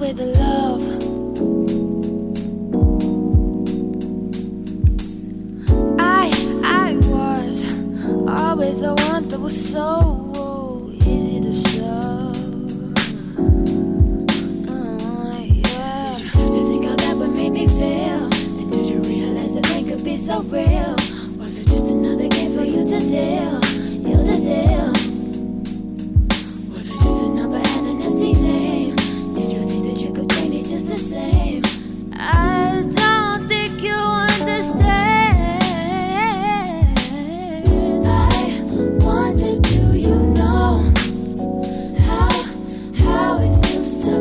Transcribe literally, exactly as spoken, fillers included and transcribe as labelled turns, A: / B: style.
A: with the love. I, I was always the one that was so